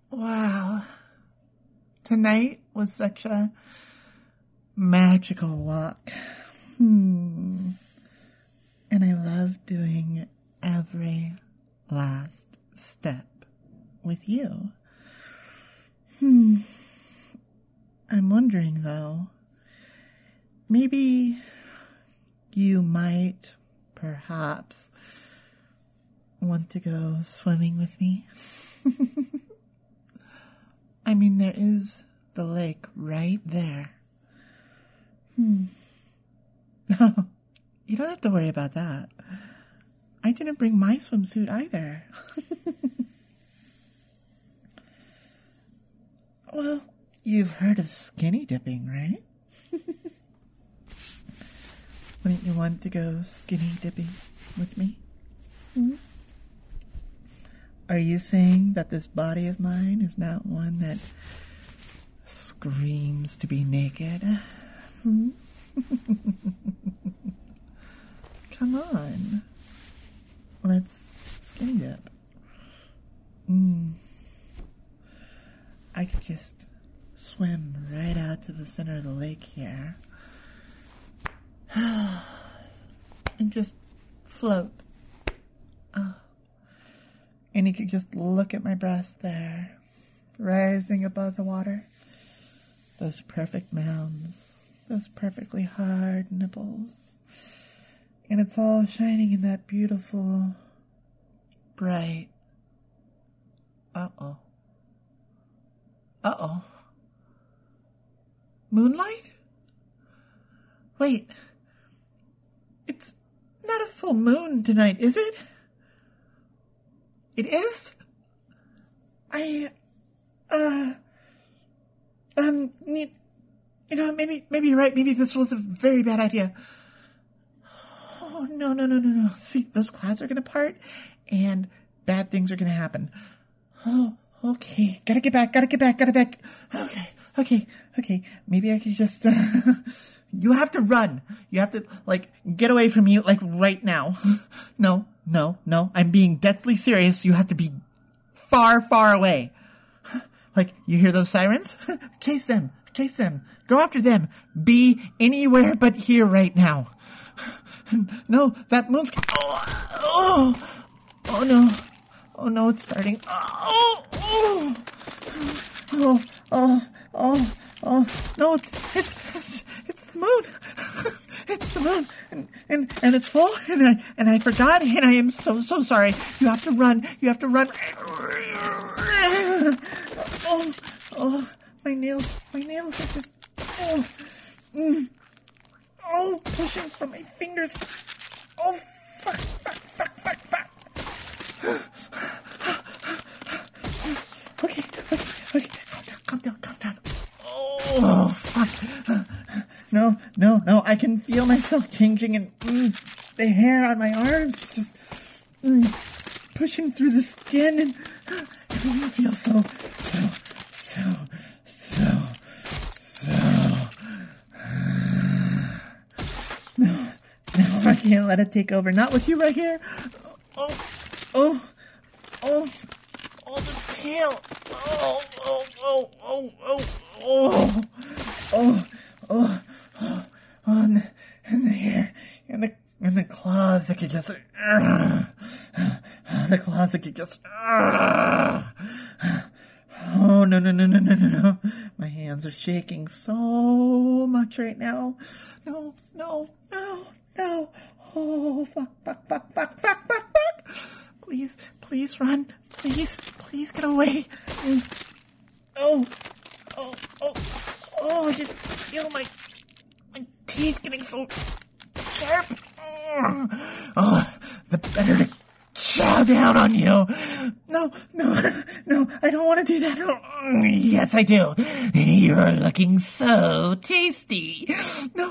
Wow. Tonight was such a magical walk. And I love doing every last step with you. I'm wondering, though, maybe you might, perhaps, want to go swimming with me? I mean, there is the lake right there. No, you don't have to worry about that. I didn't bring my swimsuit either. Well, you've heard of skinny dipping, right? Wouldn't you want to go skinny dipping with me? Are you saying that this body of mine is not one that screams to be naked? Come on. Let's skinny dip. I could just swim right out to the center of the lake here. And just float. And you could just look at my breast there, rising above the water. Those perfect mounds, those perfectly hard nipples. And it's all shining in that beautiful, bright, moonlight? Wait, it's not a full moon tonight, is it? It is? Maybe you're right. Maybe this was a very bad idea. Oh, no. See, those clouds are going to part, and bad things are going to happen. Oh, okay. Gotta get back. Okay. Maybe I could just, you have to run. You have to, get away from me, right now. No. I'm being deathly serious. You have to be far, far away. You hear those sirens? Chase them. Go after them. Be anywhere but here right now. No, that moon's... Oh no. Oh no, it's starting. No, it's the moon. It's the moon, and it's full, and I forgot, and I am so sorry. You have to run. Oh, my nails are just pushing from my fingers. Oh, fuck. Okay. Calm down. Oh, fuck. No. I can feel myself changing, and the hair on my arms just pushing through the skin, and everything feels so. No, I can't let it take over. Not with you right here. Oh, the tail. And the hair, and the claws that could just, oh, no. My hands are shaking so much right now. No. Oh, fuck. Please run. Please get away. Oh, I can feel my teeth getting so sharp. Oh, the better to chow down on you. No, I don't want to do that. Yes, I do. You're looking so tasty. No.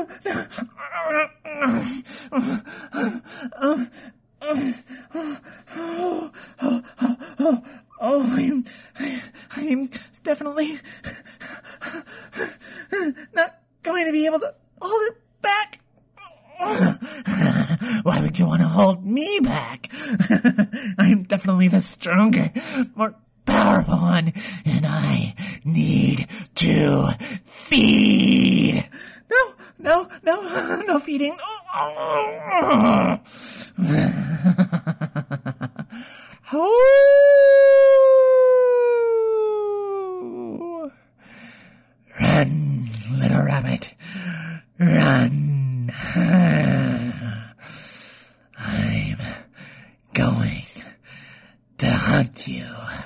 I'm definitely not going to be able to hold it back. Why would you want to hold me back? I'm definitely the stronger, more powerful one, and I need to feed. No feeding. Run, little rabbit, run. I'm going to hunt you.